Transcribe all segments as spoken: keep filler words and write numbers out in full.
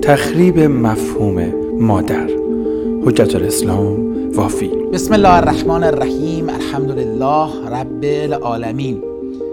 تخریب مفهوم مادر. حجت الاسلام وافی. بسم الله الرحمن الرحیم. الحمدلله رب العالمین.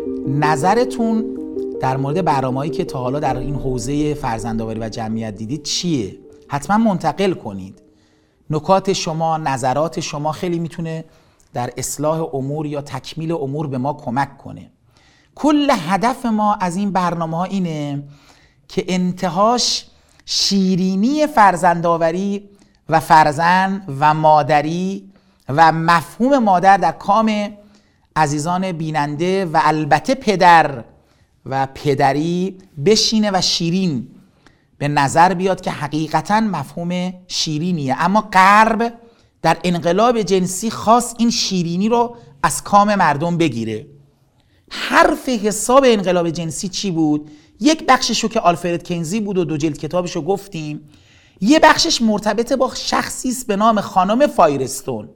نظرتون در مورد برنامه‌ای که تا حالا در این حوزه فرزندآوری و جمعیت دیدید چیه؟ حتما منتقل کنید. نکات شما، نظرات شما خیلی میتونه در اصلاح امور یا تکمیل امور به ما کمک کنه. کل هدف ما از این برنامه‌ها اینه که انتهاش شیرینی فرزندآوری و فرزند و مادری و مفهوم مادر در کام عزیزان بیننده و البته پدر و پدری بشینه و شیرین به نظر بیاد که حقیقتاً مفهوم شیرینیه. اما غرب در انقلاب جنسی خاص این شیرینی رو از کام مردم بگیره. حرف حساب انقلاب جنسی چی بود؟ یک بخششو که آلفرد کینزی بود و دو جلد کتابشو گفتیم. یه بخشش مرتبط با شخصی است به نام خانم فایرستون.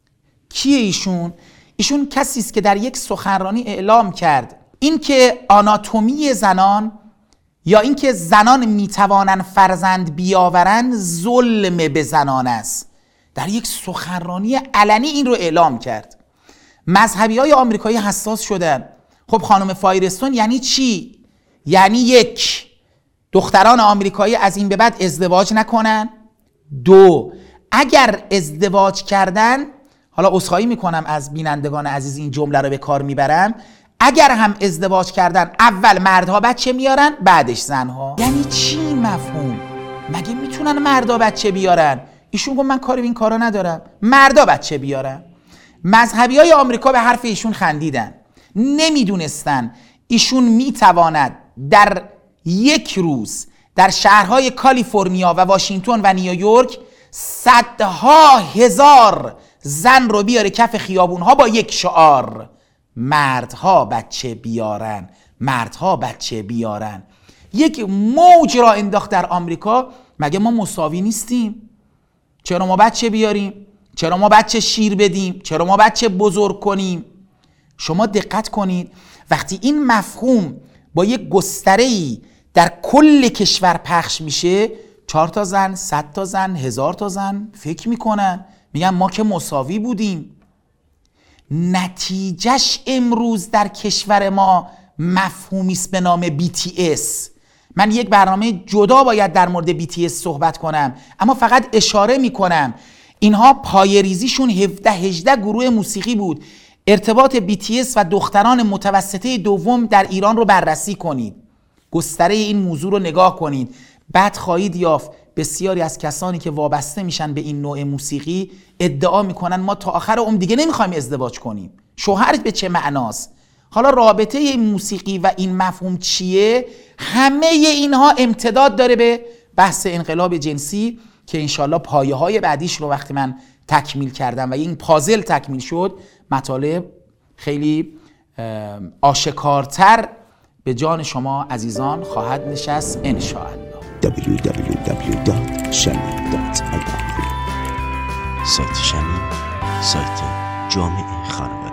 کیه ایشون؟ ایشون کسی است که در یک سخنرانی اعلام کرد اینکه آناتومی زنان یا اینکه زنان میتوانند فرزند بیاورند ظلم به زنان است. در یک سخنرانی علنی این رو اعلام کرد. مذهبی‌های آمریکایی حساس شدن. خب خانم فایرستون یعنی چی؟ یعنی یک، دختران آمریکایی از این به بعد ازدواج نکنن. دو، اگر ازدواج کردن، حالا عذرخواهی میکنم از بینندگان عزیز این جمله رو به کار میبرم، اگر هم ازدواج کردن اول مردها بچه میارن بعدش زنها. یعنی چی مفهوم؟ مگه میتونن مردا بچه بیارن؟ ایشون گفت من کاری به این کارا ندارم، مردا بچه بیارن. مذهبیای آمریکا به حرف ایشون خندیدن. نمیدونستن ایشون میتواند در یک روز در شهرهای کالیفرنیا و واشنگتن و نیویورک صدها هزار زن رو بیاره کف خیابونها با یک شعار: مردها بچه بیارن، مردها بچه بیارن. یک موج را انداخت در آمریکا. مگه ما مساوی نیستیم؟ چرا ما بچه بیاریم؟ چرا ما بچه شیر بدیم؟ چرا ما بچه بزرگ کنیم؟ شما دقت کنید وقتی این مفهوم با یک گستره‌ای در کل کشور پخش میشه، چهار تا زن، صد تا زن، هزار تا زن فکر میکنن میگن ما که مساوی بودیم. نتیجهش امروز در کشور ما مفهومی است به نام بی تی اس. من یک برنامه جدا باید در مورد بی تی اس صحبت کنم، اما فقط اشاره میکنم اینها پایه‌ریزیشون هفده هجده گروه موسیقی بود. ارتباط بی تی اس و دختران متوسطه دوم در ایران رو بررسی کنید. گستره این موضوع رو نگاه کنید. بعد خواهید یافت بسیاری از کسانی که وابسته میشن به این نوع موسیقی ادعا میکنن ما تا آخر عمر دیگه نمیخوایم ازدواج کنیم. شوهرت به چه معناست؟ حالا رابطه این موسیقی و این مفهوم چیه؟ همه اینها امتداد داره به بحث انقلاب جنسی که انشالله پایه های بعدیش رو وقتی من تکمیل کردم و این پازل تکمیل شد، مطالب خیلی آشکارتر به جان شما عزیزان خواهد نشست انشاءالله. دبلیو دبلیو دبلیو دات شمیم دات آی آر. سایت شمیم، سایت جامعه خانواده.